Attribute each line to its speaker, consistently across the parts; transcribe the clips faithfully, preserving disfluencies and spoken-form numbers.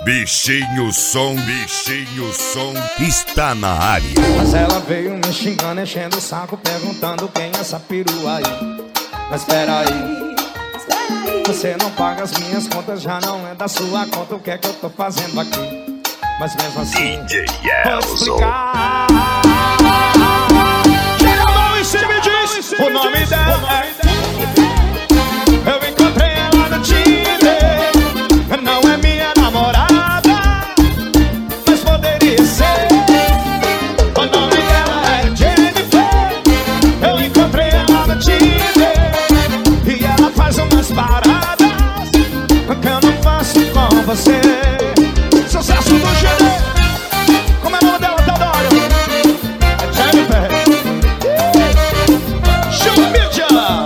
Speaker 1: Bichinho som, bichinho som, está na área.
Speaker 2: Mas ela veio me xingando, enchendo o saco, perguntando quem é essa perua aí. Mas espera aí, você não paga as minhas contas, já não é da sua conta. O que é que eu tô fazendo aqui? Mas mesmo assim,
Speaker 1: D J
Speaker 2: vou
Speaker 1: Elzo.
Speaker 2: explicar. Chega a mão e se me diz o nome dela. Eu encontrei ela no Tinder. Não é minha namorada, mas poderia ser. O nome dela é Jennifer. Eu encontrei ela no Tinder e ela faz umas paradas que eu não faço com você. Sucesso do G D. Como é o nome dela, Teodoro? É Jennifer. Show mídia.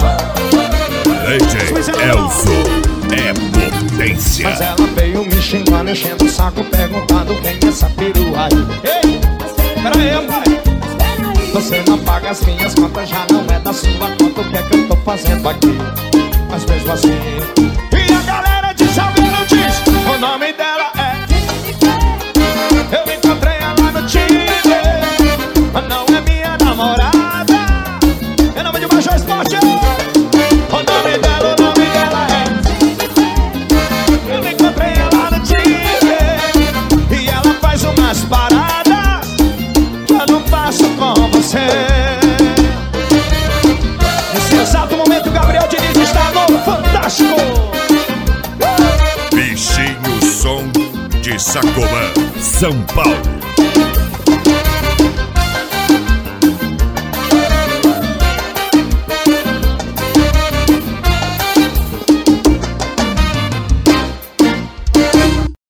Speaker 1: D J Elzo é potência.
Speaker 2: Mas ela veio me xingando, enchendo o saco, perguntando quem é essa perua aí. Ei, pera aí, pai. Você não paga as minhas contas, já não é da sua conta. O que é que eu tô fazendo aqui? Mas mesmo assim, e a galera de Salgueiro diz o nome dela é. Eu encontrei ela no Tinder, mas não é minha namorada. Em nome de Major Esporte, o nome dela, o nome dela é. Eu encontrei ela no Tinder e ela faz umas paradas que eu não faço com você. Nesse exato momento, Gabriel Diniz está no Fantástico.
Speaker 1: Bichinho som de Sacomã, São Paulo.